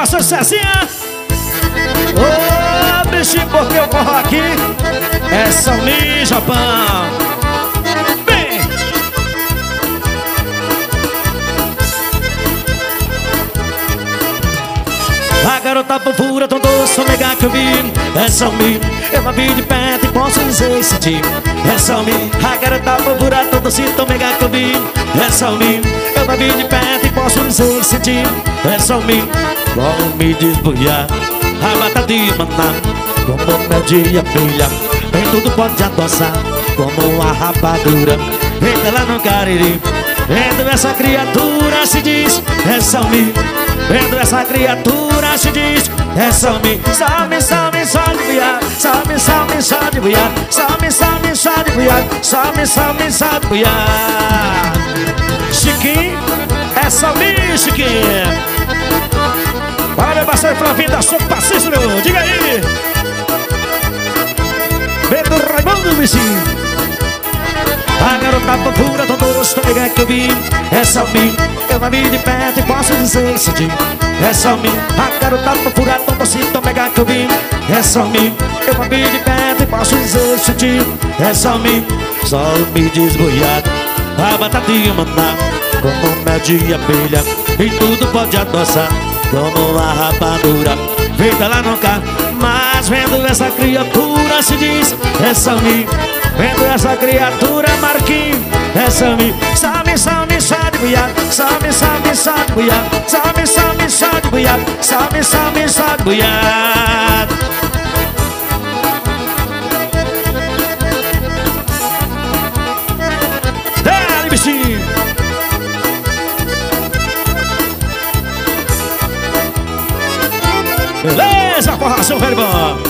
Nossa Cezinha. Ô, bichinho, porque eu corro aqui é São Luís, Japão. Vem! A garota fofura, tão doce, tão legal que eu vi é São Luís. Eu a vi de perto e posso dizer sentir é São Luís. A garota fofura, tão doce, tão legal que eu vi é São Luís. Eu a vi de perto e posso dizer sentir é São Luís. Como me desboiar a batata de maná, como mel de abelha, em tudo pode adoçar, como a rapadura, entra lá no Cariri. Vendo essa criatura se diz é São Luís. Vendo essa criatura se diz é São Luís. Salve, salve, salve, buiá. Salve, salve, salve, buiá. Salve, salve, salve, buiá. Salve, salve, salve, buiá. Chiquinho, é São Luís, Chiquinho. Olha, meu parceiro Flavinho da Sopa Pacífico, meu. Diga aí. Pedro Raimundo, bichinho. A garota fofura, tão doce, tão legal que eu vi é São Luís. Eu a vi de perto e posso dizer sentir é São Luís. A garota fofura, tão doce, tão legal que eu vi é São Luís. Eu a vi de perto e posso dizer sentir é São Luís. Só me desboiado a batatinha maná, como mel de abelha, e tudo pode adoçar, como a rapadura feita lá no carro. Mas vendo essa criatura se diz é São Luís. Vendo essa criatura, Marquinhos, é São Luís. Salve, salve, salve, buiá. Salve, salve, salve, buiá. Salve, salve, salve, buiá. Salve, salve, salve, buiá. Dale, bichinho. Beleza, forração, velho bom.